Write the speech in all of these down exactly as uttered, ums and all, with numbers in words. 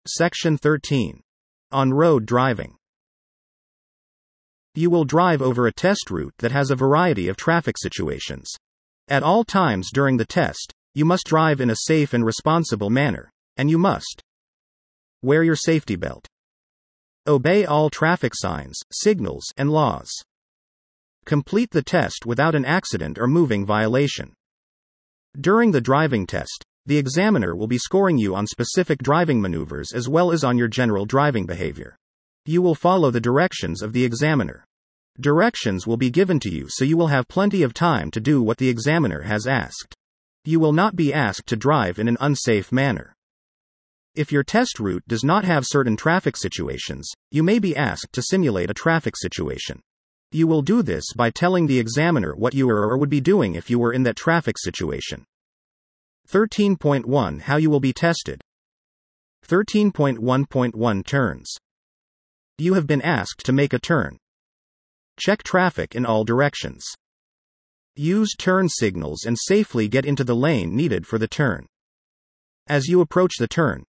Section thirteen. On-road driving. You will drive over a test route that has a variety of traffic situations. At all times during the test, you must drive in a safe and responsible manner, and you must wear your safety belt. Obey all traffic signs, signals, and laws. Complete the test without an accident or moving violation. During the driving test, the examiner will be scoring you on specific driving maneuvers as well as on your general driving behavior. You will follow the directions of the examiner. Directions will be given to you so you will have plenty of time to do what the examiner has asked. You will not be asked to drive in an unsafe manner. If your test route does not have certain traffic situations, you may be asked to simulate a traffic situation. You will do this by telling the examiner what you are or would be doing if you were in that traffic situation. thirteen point one How you will be tested. thirteen point one point one Turns. You have been asked to make a turn. Check traffic in all directions. Use turn signals and safely get into the lane needed for the turn. As you approach the turn,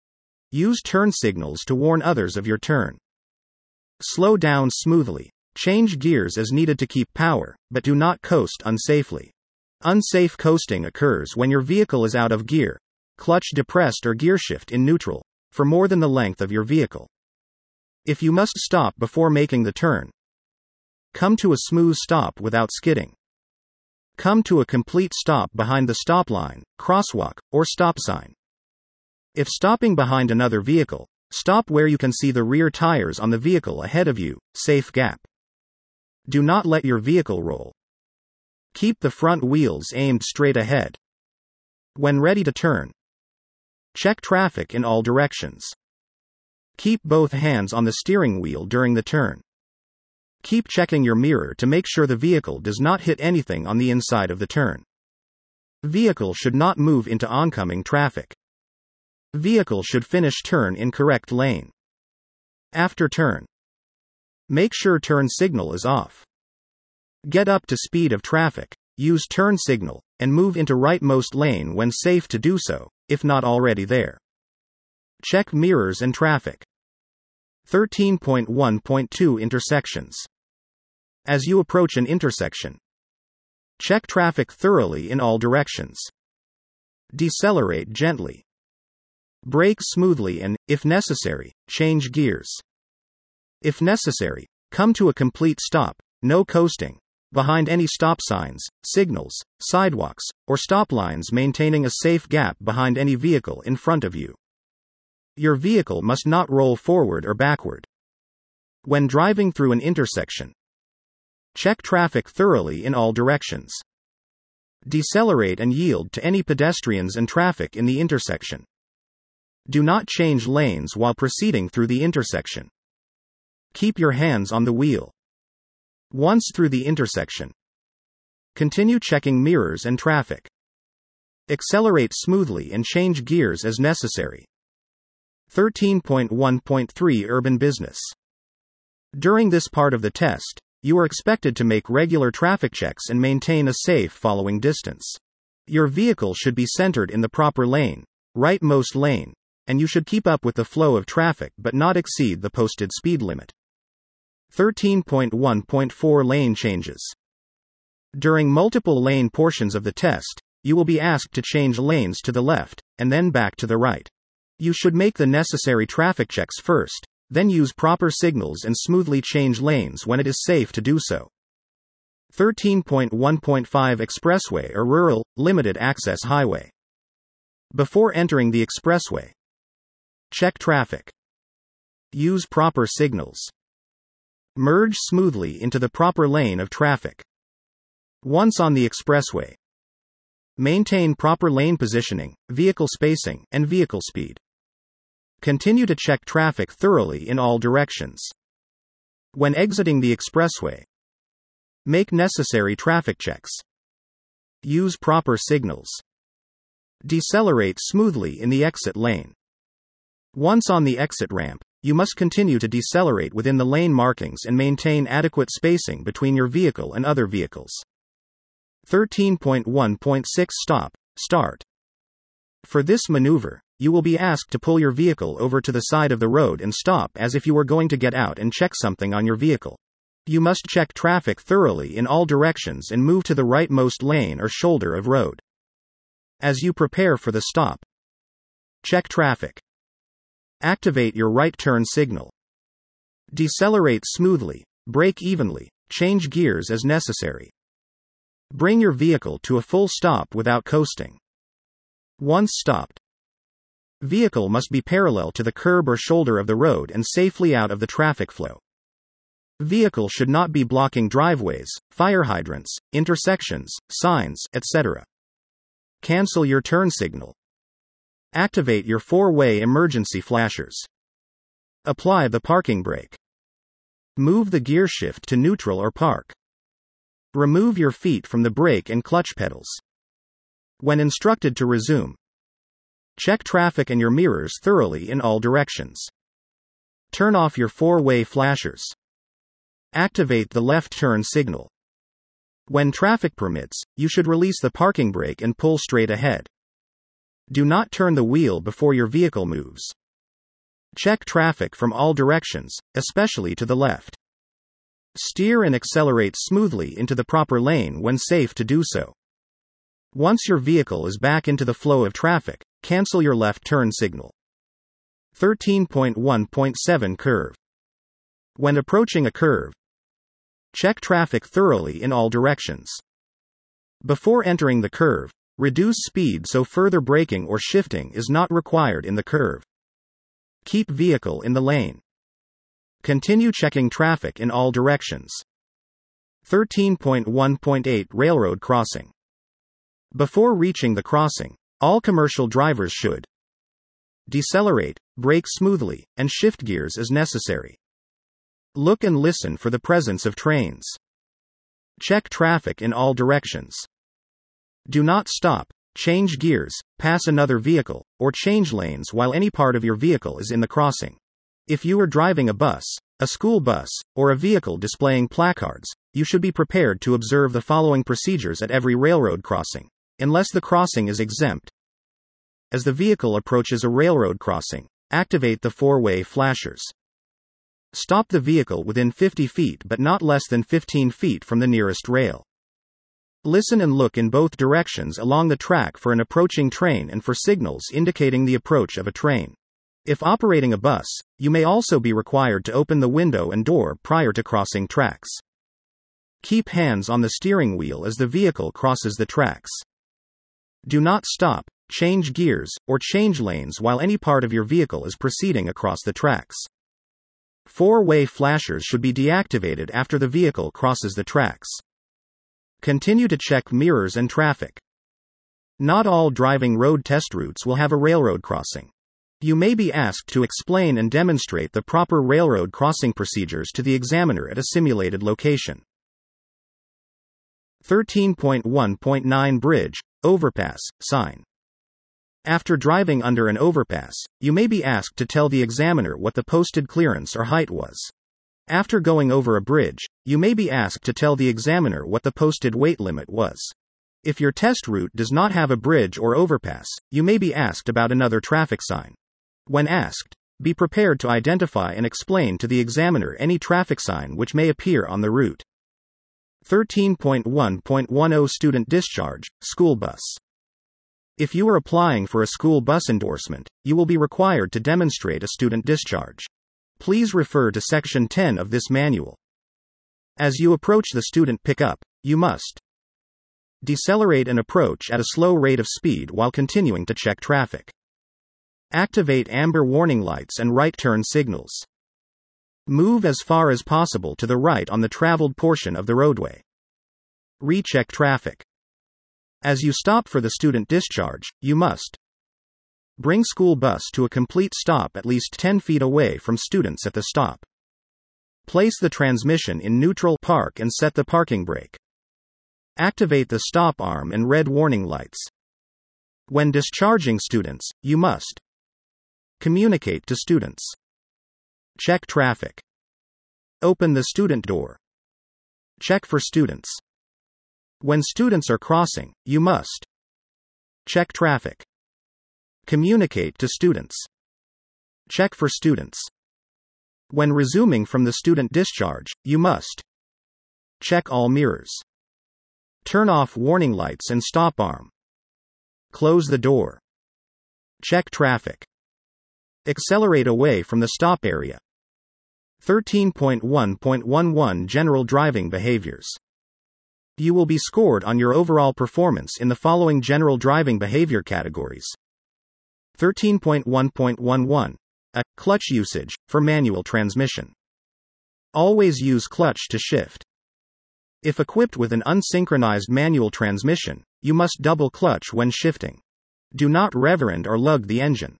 use turn signals to warn others of your turn. Slow down smoothly. Change gears as needed to keep power, but do not coast unsafely. Unsafe coasting occurs when your vehicle is out of gear, clutch depressed or gearshift in neutral, for more than the length of your vehicle. If you must stop before making the turn, come to a smooth stop without skidding. Come to a complete stop behind the stop line, crosswalk, or stop sign. If stopping behind another vehicle, stop where you can see the rear tires on the vehicle ahead of you, safe gap. Do not let your vehicle roll. Keep the front wheels aimed straight ahead. When ready to turn, check traffic in all directions. Keep both hands on the steering wheel during the turn. Keep checking your mirror to make sure the vehicle does not hit anything on the inside of the turn. Vehicle should not move into oncoming traffic. Vehicle should finish turn in correct lane. After turn, make sure turn signal is off. Get up to speed of traffic, use turn signal, and move into rightmost lane when safe to do so, if not already there. Check mirrors and traffic. thirteen point one point two Intersections. As you approach an intersection, check traffic thoroughly in all directions. Decelerate gently. Brake smoothly and, if necessary, change gears. If necessary, come to a complete stop, no coasting, behind any stop signs, signals, sidewalks, or stop lines, maintaining a safe gap behind any vehicle in front of you. Your vehicle must not roll forward or backward. When driving through an intersection, check traffic thoroughly in all directions. Decelerate and yield to any pedestrians and traffic in the intersection. Do not change lanes while proceeding through the intersection. Keep your hands on the wheel. Once through the intersection, continue checking mirrors and traffic. Accelerate smoothly and change gears as necessary. thirteen point one point three Urban Business. During this part of the test, you are expected to make regular traffic checks and maintain a safe following distance. Your vehicle should be centered in the proper lane, rightmost lane, and you should keep up with the flow of traffic but not exceed the posted speed limit. thirteen point one point four Lane changes. During multiple lane portions of the test, you will be asked to change lanes to the left, and then back to the right. You should make the necessary traffic checks first, then use proper signals and smoothly change lanes when it is safe to do so. thirteen point one point five Expressway or Rural, Limited Access Highway. Before entering the expressway, check traffic. Use proper signals. Merge smoothly into the proper lane of traffic. Once on the expressway, maintain proper lane positioning, vehicle spacing, and vehicle speed. Continue to check traffic thoroughly in all directions. When exiting the expressway, make necessary traffic checks. Use proper signals. Decelerate smoothly in the exit lane. Once on the exit ramp, you must continue to decelerate within the lane markings and maintain adequate spacing between your vehicle and other vehicles. thirteen point one point six Stop, Start. For this maneuver, you will be asked to pull your vehicle over to the side of the road and stop as if you were going to get out and check something on your vehicle. You must check traffic thoroughly in all directions and move to the rightmost lane or shoulder of road. As you prepare for the stop, check traffic. Activate your right turn signal. Decelerate smoothly, brake evenly, change gears as necessary. Bring your vehicle to a full stop without coasting. Once stopped, vehicle must be parallel to the curb or shoulder of the road and safely out of the traffic flow. Vehicle should not be blocking driveways, fire hydrants, intersections, signs, et cetera. Cancel your turn signal. Activate your four-way emergency flashers. Apply the parking brake. Move the gear shift to neutral or park. Remove your feet from the brake and clutch pedals. When instructed to resume, check traffic and your mirrors thoroughly in all directions. Turn off your four-way flashers. Activate the left turn signal. When traffic permits, you should release the parking brake and pull straight ahead. Do not turn the wheel before your vehicle moves. Check traffic from all directions, especially to the left. Steer and accelerate smoothly into the proper lane when safe to do so. Once your vehicle is back into the flow of traffic, cancel your left turn signal. thirteen point one point seven Curve. When approaching a curve, check traffic thoroughly in all directions. Before entering the curve, reduce speed so further braking or shifting is not required in the curve. Keep vehicle in the lane. Continue checking traffic in all directions. thirteen point one point eight Railroad Crossing. Before reaching the crossing, all commercial drivers should decelerate, brake smoothly, and shift gears as necessary. Look and listen for the presence of trains. Check traffic in all directions. Do not stop, change gears, pass another vehicle, or change lanes while any part of your vehicle is in the crossing. If you are driving a bus, a school bus, or a vehicle displaying placards, you should be prepared to observe the following procedures at every railroad crossing, unless the crossing is exempt. As the vehicle approaches a railroad crossing, activate the four-way flashers. Stop the vehicle within fifty feet but not less than fifteen feet from the nearest rail. Listen and look in both directions along the track for an approaching train and for signals indicating the approach of a train. If operating a bus, you may also be required to open the window and door prior to crossing tracks. Keep hands on the steering wheel as the vehicle crosses the tracks. Do not stop, change gears, or change lanes while any part of your vehicle is proceeding across the tracks. Four-way flashers should be deactivated after the vehicle crosses the tracks. Continue to check mirrors and traffic. Not all driving road test routes will have a railroad crossing. You may be asked to explain and demonstrate the proper railroad crossing procedures to the examiner at a simulated location. thirteen point one point nine Bridge, overpass, sign. After driving under an overpass, you may be asked to tell the examiner what the posted clearance or height was. After going over a bridge, you may be asked to tell the examiner what the posted weight limit was. If your test route does not have a bridge or overpass, you may be asked about another traffic sign. When asked, be prepared to identify and explain to the examiner any traffic sign which may appear on the route. thirteen point one point ten Student Discharge, School Bus. If you are applying for a school bus endorsement, you will be required to demonstrate a student discharge. Please refer to Section ten of this manual. As you approach the student pickup, you must decelerate and approach at a slow rate of speed while continuing to check traffic. Activate amber warning lights and right turn signals. Move as far as possible to the right on the traveled portion of the roadway. Recheck traffic. As you stop for the student discharge, you must bring school bus to a complete stop at least ten feet away from students at the stop. Place the transmission in neutral park and set the parking brake. Activate the stop arm and red warning lights. When discharging students, you must communicate to students. Check traffic. Open the student door. Check for students. When students are crossing, you must check traffic. Communicate to students. Check for students. When resuming from the student discharge, you must check all mirrors. Turn off warning lights and stop arm. Close the door. Check traffic. Accelerate away from the stop area. thirteen point one point eleven General driving behaviors. You will be scored on your overall performance in the following general driving behavior categories. thirteen point one point eleven. A. Clutch usage, for manual transmission. Always use clutch to shift. If equipped with an unsynchronized manual transmission, you must double clutch when shifting. Do not reverend or lug the engine.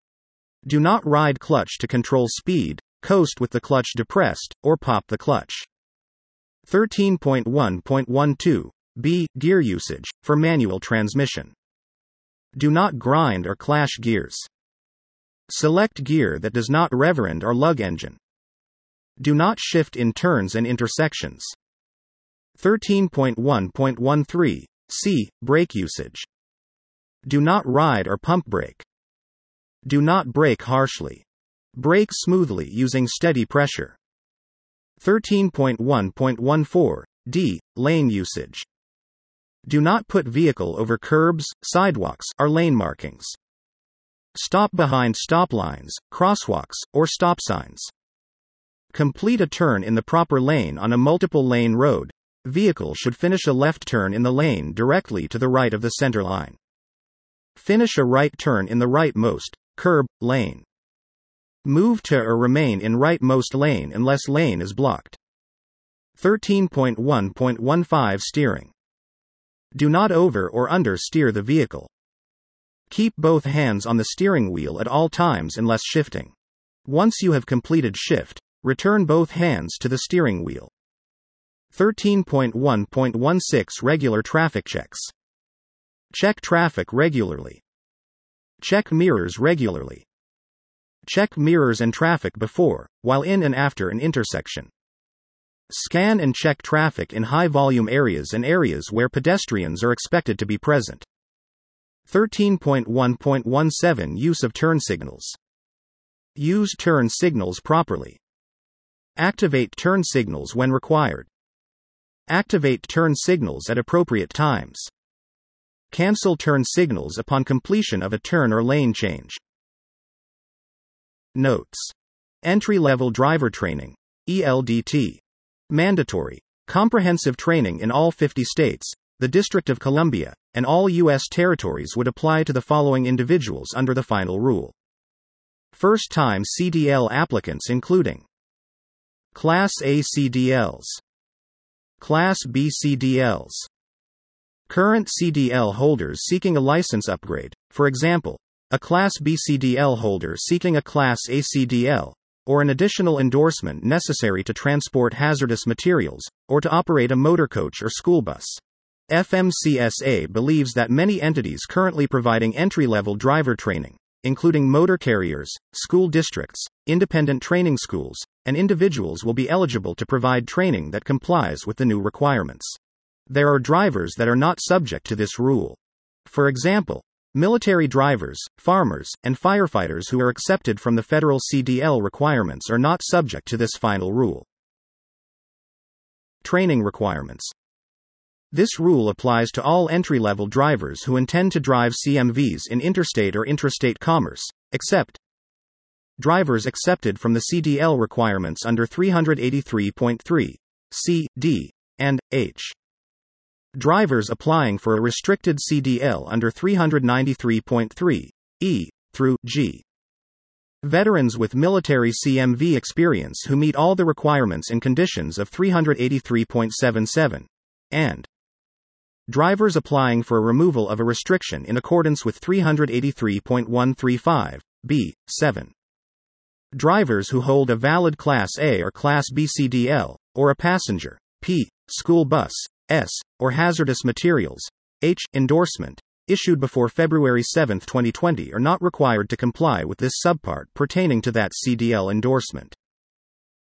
Do not ride clutch to control speed, coast with the clutch depressed, or pop the clutch. thirteen point one point twelve. B. Gear usage, for manual transmission. Do not grind or clash gears. Select gear that does not reverend or lug engine. Do not shift in turns and intersections. thirteen point one point thirteen. C. Brake usage. Do not ride or pump brake. Do not brake harshly. Brake smoothly using steady pressure. thirteen point one point fourteen. D. Lane usage. Do not put vehicle over curbs, sidewalks, or lane markings. Stop behind stop lines, crosswalks, or stop signs. Complete a turn in the proper lane on a multiple lane road. Vehicle should finish a left turn in the lane directly to the right of the center line. Finish a right turn in the rightmost curb lane. Move to or remain in rightmost lane unless lane is blocked. thirteen point one point fifteen. Steering. Do not over or under steer the vehicle. Keep both hands on the steering wheel at all times unless shifting. Once you have completed shift, return both hands to the steering wheel. thirteen point one point sixteen. Regular traffic checks. Check traffic regularly. Check mirrors regularly. Check mirrors and traffic before, while in and after an intersection. Scan and check traffic in high-volume areas and areas where pedestrians are expected to be present. thirteen point one point seventeen. Use of turn signals. Use turn signals properly. Activate turn signals when required. Activate turn signals at appropriate times. Cancel turn signals upon completion of a turn or lane change. Notes. Entry-level driver training, E L D T. Mandatory, comprehensive training in all fifty states, the District of Columbia, and all U S territories would apply to the following individuals under the final rule. First-time C D L applicants including Class A C D Ls, Class B C D Ls, current C D L holders seeking a license upgrade, for example, a Class B C D L holder seeking a Class A C D L, or an additional endorsement necessary to transport hazardous materials, or to operate a motor coach or school bus. F M C S A believes that many entities currently providing entry-level driver training, including motor carriers, school districts, independent training schools, and individuals will be eligible to provide training that complies with the new requirements. There are drivers that are not subject to this rule. For example, military drivers, farmers, and firefighters who are accepted from the federal C D L requirements are not subject to this final rule. Training requirements. This rule applies to all entry-level drivers who intend to drive C M Vs in interstate or intrastate commerce, except drivers accepted from the C D L requirements under three eighty-three point three, C, D, and H. Drivers applying for a restricted C D L under three ninety-three point three, E, through G. Veterans with military C M V experience who meet all the requirements and conditions of three eighty-three point seventy-seven, and drivers applying for a removal of a restriction in accordance with three eighty-three point one thirty-five, B, seven. Drivers who hold a valid Class A or Class B C D L, or a passenger, P, school bus, S, or hazardous materials, H, endorsement, issued before February seventh twenty twenty are not required to comply with this subpart pertaining to that C D L endorsement.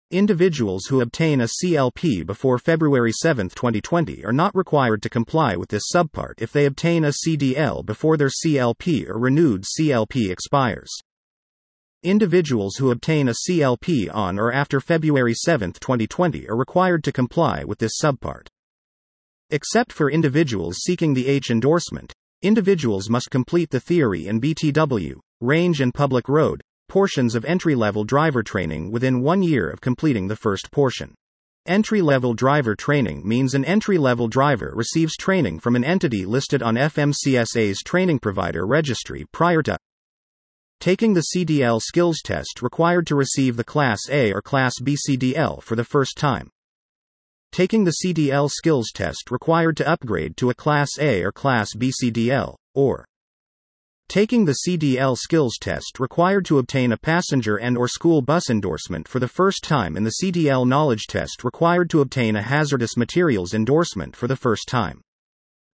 Individuals who obtain a C L P before February seventh, twenty twenty are not required to comply with this subpart if they obtain a C D L before their C L P or renewed C L P expires. Individuals who obtain a C L P on or after February seventh, twenty twenty are required to comply with this subpart. Except for individuals seeking the H endorsement, individuals must complete the theory and B T W, range and public road, portions of entry-level driver training within one year of completing the first portion. Entry-level driver training means an entry-level driver receives training from an entity listed on F M C S A's training provider registry prior to taking the C D L skills test required to receive the Class A or Class B C D L for the first time. Taking the C D L skills test required to upgrade to a Class A or Class B C D L, or taking the C D L skills test required to obtain a passenger and or school bus endorsement for the first time and the C D L knowledge test required to obtain a hazardous materials endorsement for the first time.